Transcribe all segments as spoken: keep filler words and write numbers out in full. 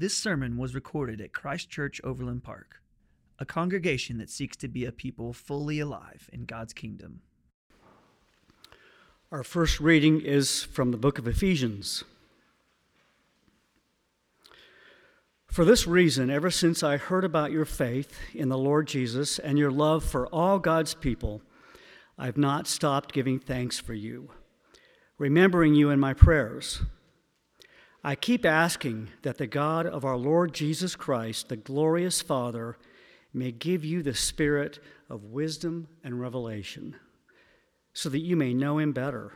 This sermon was recorded at Christ Church Overland Park, a congregation that seeks to be a people fully alive in God's kingdom. Our first reading is from the book of Ephesians. For this reason, ever since I heard about your faith in the Lord Jesus and your love for all God's people, I've not stopped giving thanks for you, remembering you in my prayers. I keep asking that the God of our Lord Jesus Christ, the glorious Father, may give you the spirit of wisdom and revelation, so that you may know him better.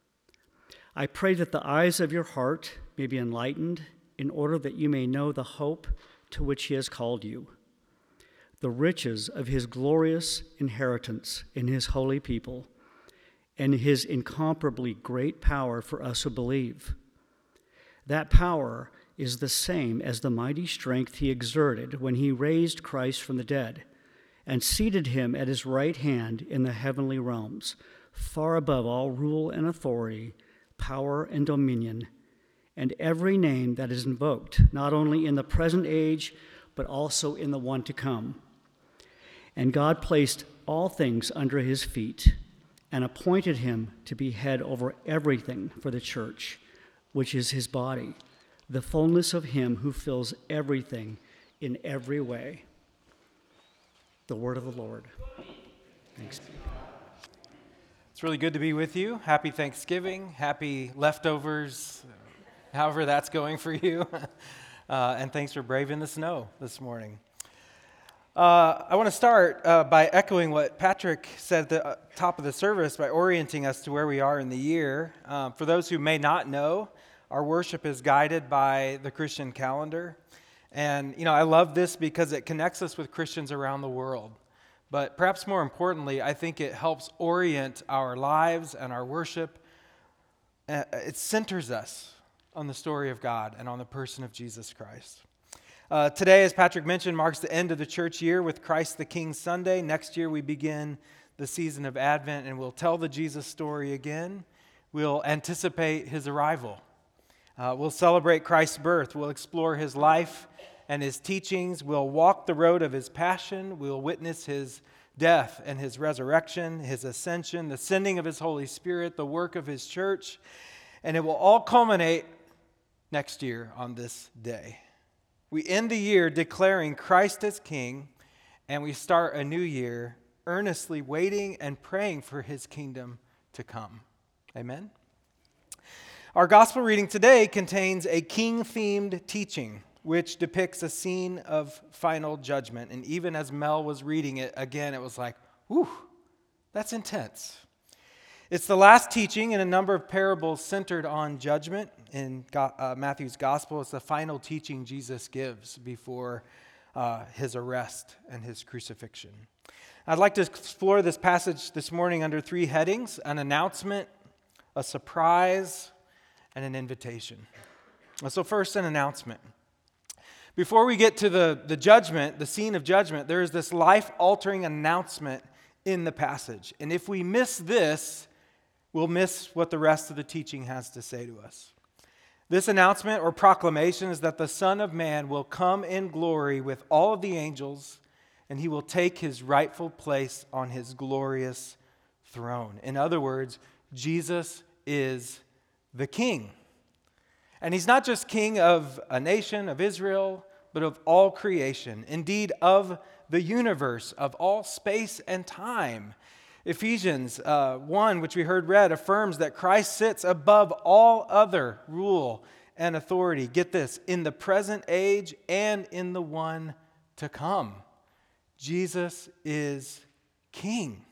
I pray that the eyes of your heart may be enlightened, in order that you may know the hope to which he has called you, the riches of his glorious inheritance in his holy people, and his incomparably great power for us who believe. That power is the same as the mighty strength he exerted when he raised Christ from the dead and seated him at his right hand in the heavenly realms, far above all rule and authority, power and dominion, and every name that is invoked, not only in the present age, but also in the one to come. And God placed all things under his feet and appointed him to be head over everything for the church, which is his body, the fullness of him who fills everything in every way. The word of the Lord. Thanks be to God. It's really good to be with you. Happy Thanksgiving, happy leftovers, however that's going for you. Uh, and thanks for braving the snow this morning. Uh, I want to start uh, by echoing what Patrick said at the top of the service by orienting us to where we are in the year. Um, for those who may not know, our worship is guided by the Christian calendar. And, you know, I love this because it connects us with Christians around the world. But perhaps more importantly, I think it helps orient our lives and our worship. Uh, it centers us on the story of God and on the person of Jesus Christ. Uh, today, as Patrick mentioned, marks the end of the church year with Christ the King Sunday. Next year, we begin the season of Advent, and we'll tell the Jesus story again. We'll anticipate his arrival. Uh, we'll celebrate Christ's birth. We'll explore his life and his teachings. We'll walk the road of his passion. We'll witness his death and his resurrection, his ascension, the sending of his Holy Spirit, the work of his church, and it will all culminate next year on this day. We end the year declaring Christ as King, and we start a new year earnestly waiting and praying for his kingdom to come. Amen? Our gospel reading today contains a king-themed teaching, which depicts a scene of final judgment. And even as Mel was reading it again, it was like, whew, that's intense. It's the last teaching in a number of parables centered on judgment in uh, Matthew's gospel. It's the final teaching Jesus gives before uh, his arrest and his crucifixion. I'd like to explore this passage this morning under three headings: an announcement, a surprise, and an invitation. So first, an announcement. Before we get to the, the judgment, the scene of judgment, there is this life-altering announcement in the passage. And if we miss this, we'll miss what the rest of the teaching has to say to us. This announcement or proclamation is that the Son of Man will come in glory with all of the angels, and he will take his rightful place on his glorious throne. In other words, Jesus is the King. And he's not just King of a nation, of Israel, but of all creation, indeed of the universe, of all space and time. Ephesians uh, one, which we heard read, affirms that Christ sits above all other rule and authority. Get this, in the present age and in the one to come. Jesus is King.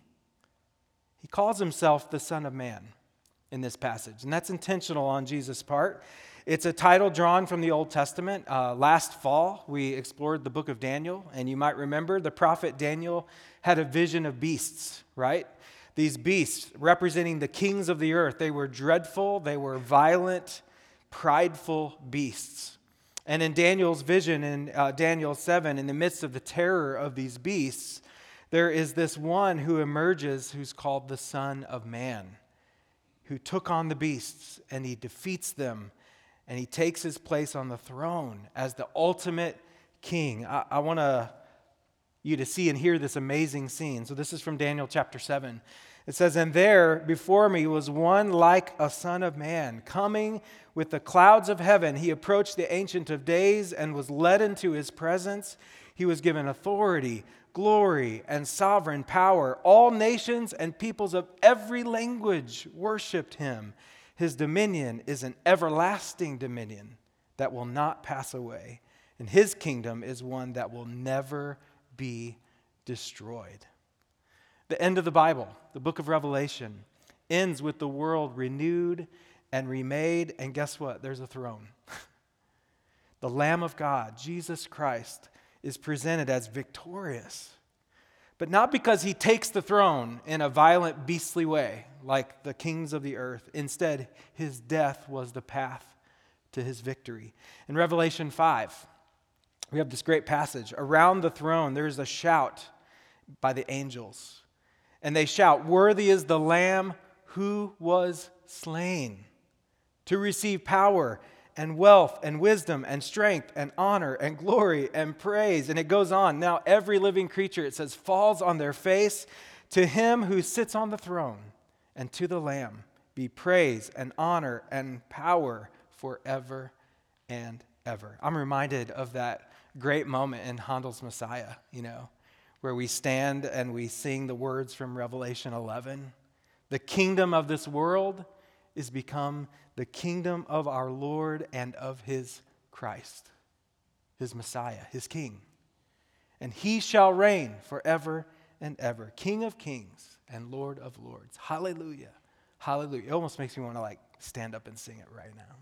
He calls himself the Son of Man in this passage, and that's intentional on Jesus' part. It's a title drawn from the Old Testament. Uh, last fall, we explored the book of Daniel, and you might remember the prophet Daniel had a vision of beasts, right? These beasts representing the kings of the earth. They were dreadful, they were violent, prideful beasts. And in Daniel's vision, in uh, Daniel seven, in the midst of the terror of these beasts, there is this one who emerges who's called the Son of Man, who took on the beasts, and he defeats them, and he takes his place on the throne as the ultimate king. I, I want to you to see and hear this amazing scene. So this is from Daniel chapter seven. It says, "And there before me was one like a son of man, coming with the clouds of heaven. He approached the Ancient of Days and was led into his presence. He was given authority, glory, and sovereign power. All nations and peoples of every language worshiped him. His dominion is an everlasting dominion that will not pass away, and his kingdom is one that will never be destroyed." The end of the Bible, the book of Revelation, ends with the world renewed and remade, and guess what? There's a throne. The Lamb of God, Jesus Christ, is presented as victorious, but not because he takes the throne in a violent, beastly way like the kings of the earth. Instead, his death was the path to his victory. In Revelation five, we have this great passage. Around the throne, there's a shout by the angels. And they shout, "Worthy is the Lamb who was slain to receive power and wealth and wisdom and strength and honor and glory and praise." And it goes on. Now every living creature, it says, falls on their face. To him who sits on the throne and to the Lamb be praise and honor and power forever and ever. I'm reminded of that great moment in Handel's Messiah, you know, where we stand and we sing the words from Revelation eleven. The kingdom of this world is become the kingdom of our Lord and of his Christ, his Messiah, his King. And he shall reign forever and ever, King of kings and Lord of lords. Hallelujah. Hallelujah. It almost makes me want to like stand up and sing it right now.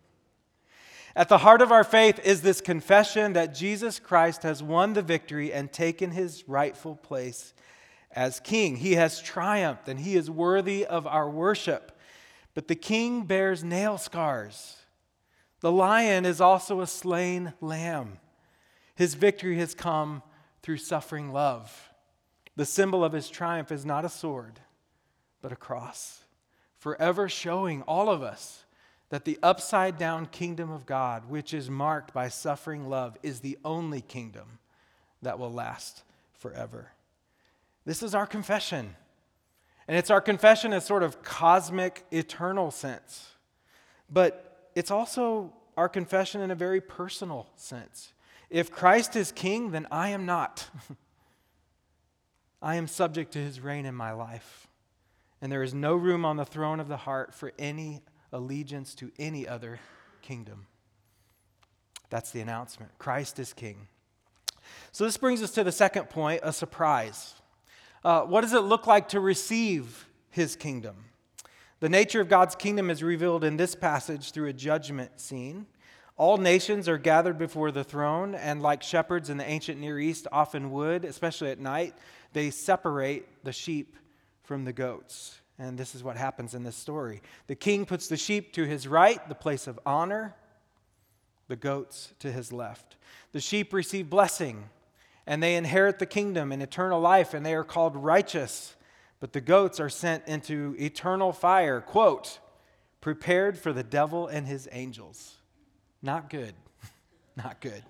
At the heart of our faith is this confession that Jesus Christ has won the victory and taken his rightful place as king. He has triumphed and he is worthy of our worship. But the king bears nail scars. The lion is also a slain lamb. His victory has come through suffering love. The symbol of his triumph is not a sword, but a cross, forever showing all of us that the upside-down kingdom of God, which is marked by suffering love, is the only kingdom that will last forever. This is our confession. And it's our confession in a sort of cosmic, eternal sense. But it's also our confession in a very personal sense. If Christ is king, then I am not. I am subject to his reign in my life. And there is no room on the throne of the heart for any allegiance to any other kingdom. That's the announcement. Christ is king. So this brings us to the second point, a surprise. Uh, what does it look like to receive his kingdom? The nature of God's kingdom is revealed in this passage through a judgment scene. All nations are gathered before the throne, and like shepherds in the ancient Near East often would, especially at night, they separate the sheep from the goats. And this is what happens in this story. The king puts the sheep to his right, the place of honor, the goats to his left. The sheep receive blessing, and they inherit the kingdom and eternal life, and they are called righteous. But the goats are sent into eternal fire, quote, prepared for the devil and his angels. Not good. Not good.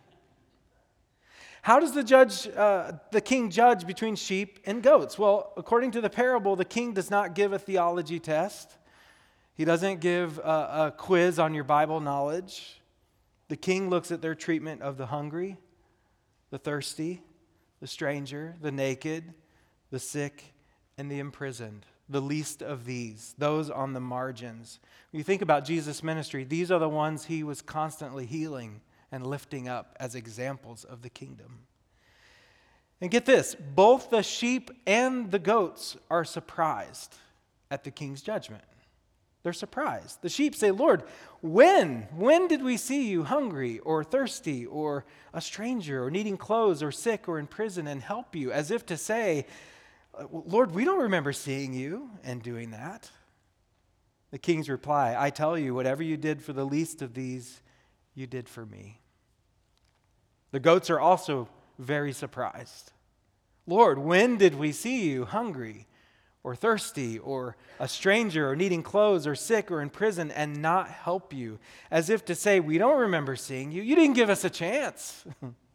How does the judge, uh, the king judge between sheep and goats? Well, according to the parable, the king does not give a theology test. He doesn't give a, a quiz on your Bible knowledge. The king looks at their treatment of the hungry, the thirsty, the stranger, the naked, the sick, and the imprisoned. The least of these, those on the margins. When you think about Jesus' ministry, these are the ones he was constantly healing and lifting up as examples of the kingdom. And get this, both the sheep and the goats are surprised at the king's judgment. They're surprised. The sheep say, Lord, when? When did we see you hungry or thirsty or a stranger or needing clothes or sick or in prison and help you? As if to say, Lord, we don't remember seeing you and doing that. The king's reply, I tell you, whatever you did for the least of these, you did for me. The goats are also very surprised. Lord, when did we see you hungry or thirsty or a stranger or needing clothes or sick or in prison and not help you, as if to say, we don't remember seeing you. You didn't give us a chance.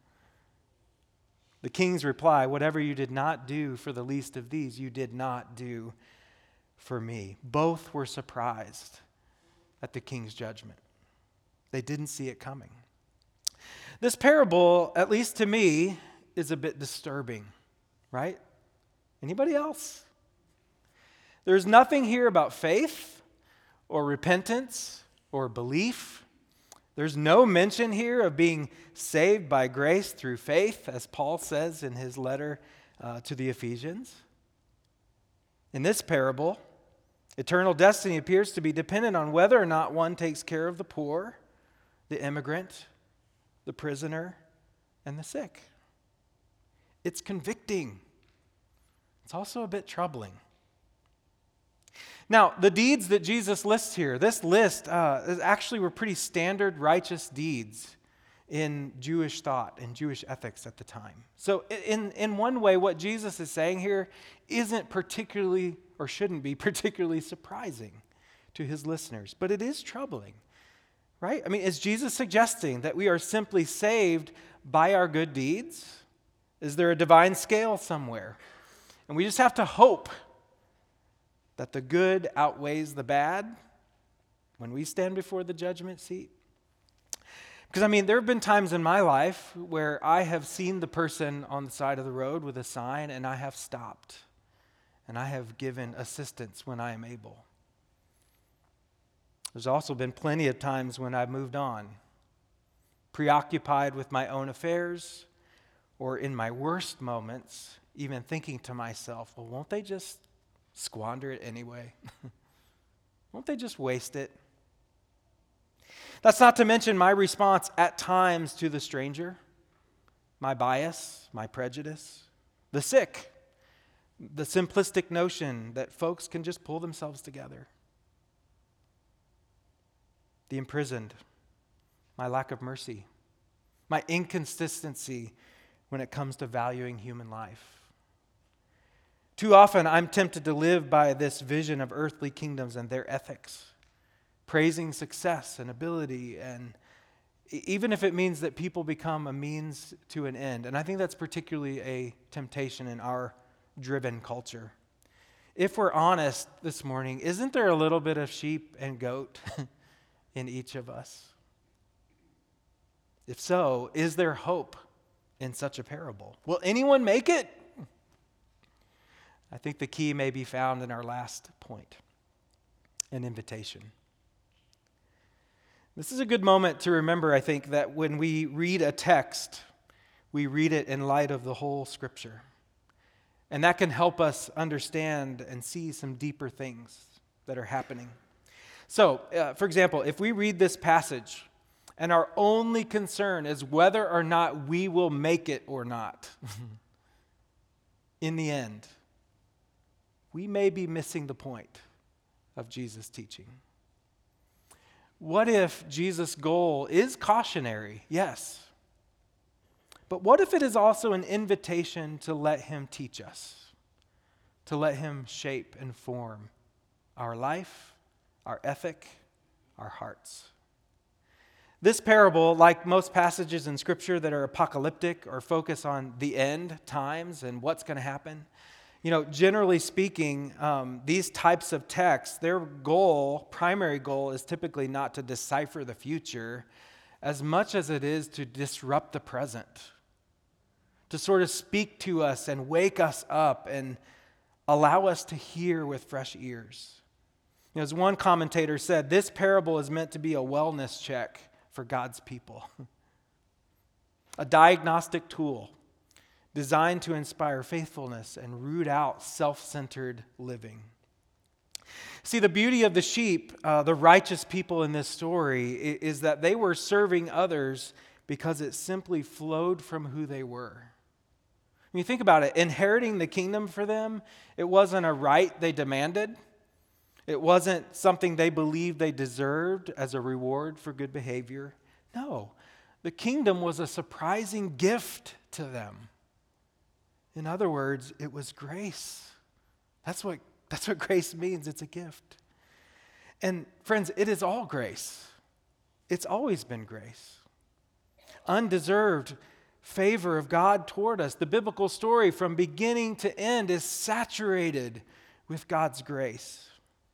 The king's reply, whatever you did not do for the least of these, you did not do for me. Both were surprised at the king's judgment. They didn't see it coming. This parable, at least to me, is a bit disturbing, right? Anybody else? There's nothing here about faith or repentance or belief. There's no mention here of being saved by grace through faith, as Paul says in his letter uh, to the Ephesians. In this parable, eternal destiny appears to be dependent on whether or not one takes care of the poor, the immigrant, the prisoner, and the sick. It's convicting. It's also a bit troubling. Now, the deeds that Jesus lists here, this list uh, is actually were pretty standard righteous deeds in Jewish thought and Jewish ethics at the time. So in, in one way, what Jesus is saying here isn't particularly, or shouldn't be particularly surprising to his listeners, but it is troubling, right? I mean, is Jesus suggesting that we are simply saved by our good deeds? Is there a divine scale somewhere? And we just have to hope that the good outweighs the bad when we stand before the judgment seat? Because, I mean, there have been times in my life where I have seen the person on the side of the road with a sign and I have stopped and I have given assistance when I am able. There's also been plenty of times when I've moved on, preoccupied with my own affairs, or in my worst moments, even thinking to myself, well, won't they just squander it anyway? Won't they just waste it? That's not to mention my response at times to the stranger, my bias, my prejudice, the sick, the simplistic notion that folks can just pull themselves together, the imprisoned, my lack of mercy, my inconsistency when it comes to valuing human life. Too often, I'm tempted to live by this vision of earthly kingdoms and their ethics, praising success and ability, and even if it means that people become a means to an end. And I think that's particularly a temptation in our driven culture. If we're honest this morning, isn't there a little bit of sheep and goat in each of us? If so, is there hope in such a parable? Will anyone make it? I think the key may be found in our last point, an invitation. This is a good moment to remember, I think, that when we read a text, we read it in light of the whole Scripture. And that can help us understand and see some deeper things that are happening. So, uh, for example, if we read this passage and our only concern is whether or not we will make it or not, in the end, we may be missing the point of Jesus' teaching. What if Jesus' goal is cautionary? Yes. But what if it is also an invitation to let him teach us, to let him shape and form our life, our ethic, our hearts? This parable, like most passages in Scripture that are apocalyptic or focus on the end times and what's going to happen, you know, generally speaking, um, these types of texts, their goal, primary goal, is typically not to decipher the future as much as it is to disrupt the present, to sort of speak to us and wake us up and allow us to hear with fresh ears. You know, as one commentator said, this parable is meant to be a wellness check for God's people, a diagnostic tool designed to inspire faithfulness and root out self-centered living. See, the beauty of the sheep, uh, the righteous people in this story, is that they were serving others because it simply flowed from who they were. When you think about it, inheriting the kingdom for them, it wasn't a right they demanded. It wasn't something they believed they deserved as a reward for good behavior. No, the kingdom was a surprising gift to them. In other words, it was grace. That's what That's what grace means. It's a gift. And friends, it is all grace. It's always been grace. Undeserved favor of God toward us. The biblical story from beginning to end is saturated with God's grace.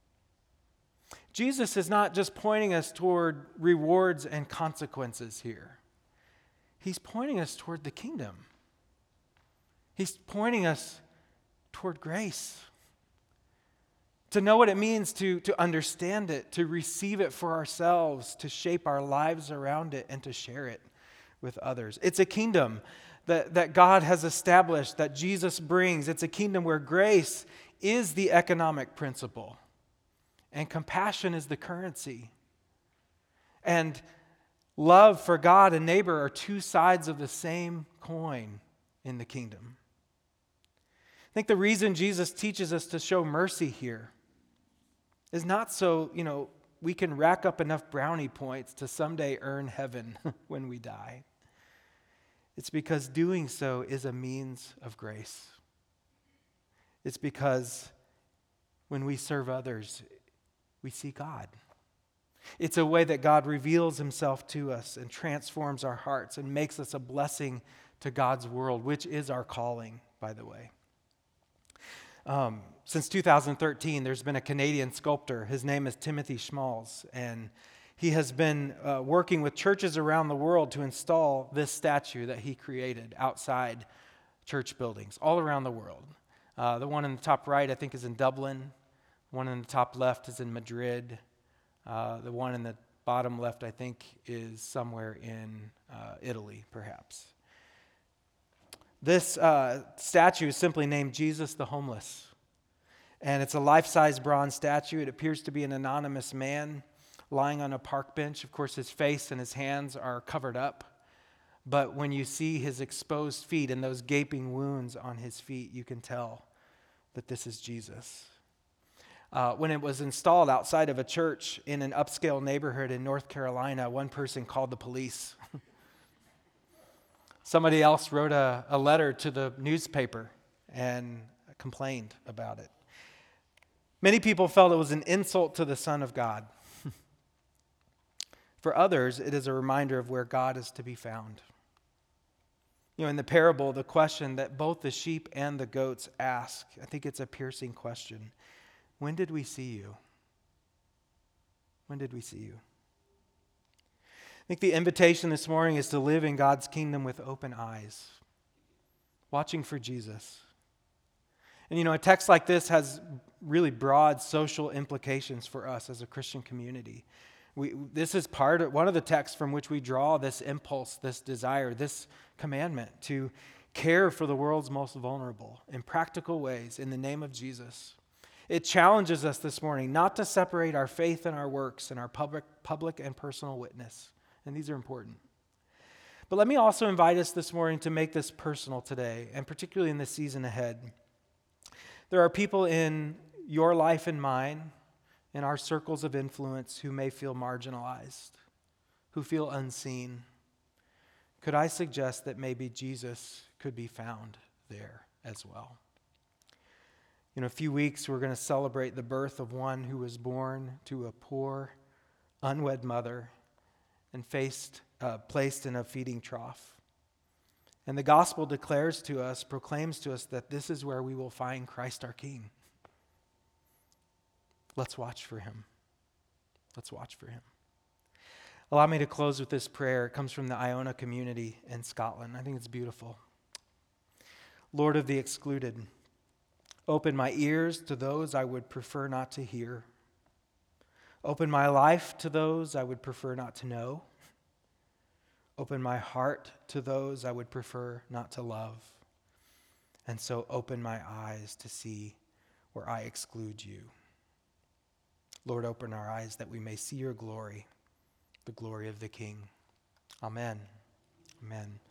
Jesus is not just pointing us toward rewards and consequences here. He's pointing us toward the kingdom. He's pointing us toward grace. To know what it means to, to understand it, to receive it for ourselves, to shape our lives around it, and to share it with others. It's a kingdom that, that God has established, that Jesus brings. It's a kingdom where grace is the economic principle and compassion is the currency. And love for God and neighbor are two sides of the same coin in the kingdom. I think the reason Jesus teaches us to show mercy here is not so, you know, we can rack up enough brownie points to someday earn heaven when we die. It's because doing so is a means of grace. It's because when we serve others, we see God. It's a way that God reveals himself to us and transforms our hearts and makes us a blessing to God's world, which is our calling, by the way. Um, since two thousand thirteen, there's been a Canadian sculptor. His name is Timothy Schmalz, and he has been uh, working with churches around the world to install this statue that he created outside church buildings all around the world. Uh, the one in the top right, I think, is in Dublin. The one in the top left is in Madrid. Uh, the one in the bottom left, I think, is somewhere in uh, Italy, perhaps. This uh, statue is simply named Jesus the Homeless. And it's a life-size bronze statue. It appears to be an anonymous man lying on a park bench. Of course, his face and his hands are covered up. But when you see his exposed feet and those gaping wounds on his feet, you can tell that this is Jesus. Uh, when it was installed outside of a church in an upscale neighborhood in North Carolina, one person called the police. Somebody else wrote a, a letter to the newspaper and complained about it. Many people felt it was an insult to the Son of God. For others, it is a reminder of where God is to be found. You know, in the parable, the question that both the sheep and the goats ask, I think it's a piercing question. When did we see you? When did we see you? I think the invitation this morning is to live in God's kingdom with open eyes, watching for Jesus. And you know, a text like this has really broad social implications for us as a Christian community. We, this is part of one of the texts from which we draw this impulse, this desire, this commandment to care for the world's most vulnerable in practical ways in the name of Jesus. It challenges us this morning not to separate our faith and our works and our public, public and personal witness. And these are important. But let me also invite us this morning to make this personal today, and particularly in the season ahead. There are people in your life and mine, in our circles of influence, who may feel marginalized, who feel unseen. Could I suggest that maybe Jesus could be found there as well? In a few weeks, we're going to celebrate the birth of one who was born to a poor, unwed mother and faced, uh, placed in a feeding trough. And the gospel declares to us, proclaims to us that this is where we will find Christ our King. Let's watch for him. Let's watch for him. Allow me to close with this prayer. It comes from the Iona community in Scotland. I think it's beautiful. Lord of the excluded, open my ears to those I would prefer not to hear. Open my life to those I would prefer not to know. Open my heart to those I would prefer not to love. And so open my eyes to see where I exclude you. Lord, open our eyes that we may see your glory, the glory of the King. Amen. Amen.